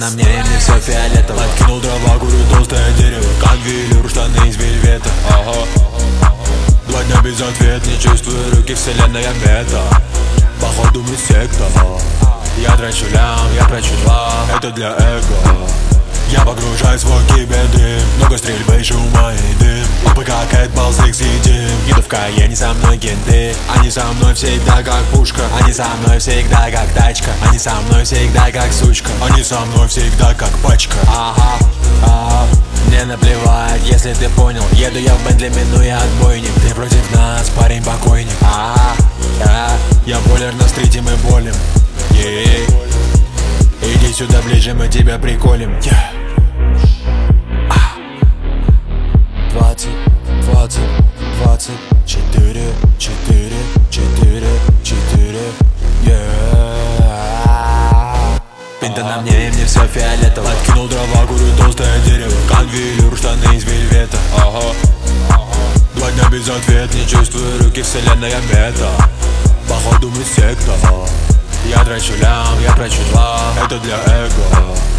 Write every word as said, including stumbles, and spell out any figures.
на мне, и мне все фиолетово. Откинул дрова, курю толстое дерево. Конвейер, штаны из вельвета. Ага. Два дня без ответа, не чувствую руки, вселенная мета. Походу мы секта. Я трачу лям, я трачу два, это для эго. Я погружаюсь в окей бедры, много стрельбы, шума и дым. Опы как Эдбал, секс и дым. Еду в Каене, со мной кенты. Они со мной всегда как пушка. Они со мной всегда как тачка. Они со мной всегда как сучка. Они со мной всегда как пачка. Ага, ага. Мне наплевать, если ты понял. Еду я в Бентли, минуя отбойник. Ты против нас, парень покойник. Ага, ага. Я болер на стрите, мы болим. Ей, иди сюда ближе, мы тебя приколем. Yeah. Двадцать, двадцать, двадцать четыре, четыре, четыре, четыре. Пинта на мне, и мне все фиолетово. Откинул дрова, курю толстое дерево. Конвейер, штаны из вельвета. Ага. Два дня без ответа, не чувствую руки, вселенная мета. Походу мы секта. Я трачу лям, я трачу два, это для эго.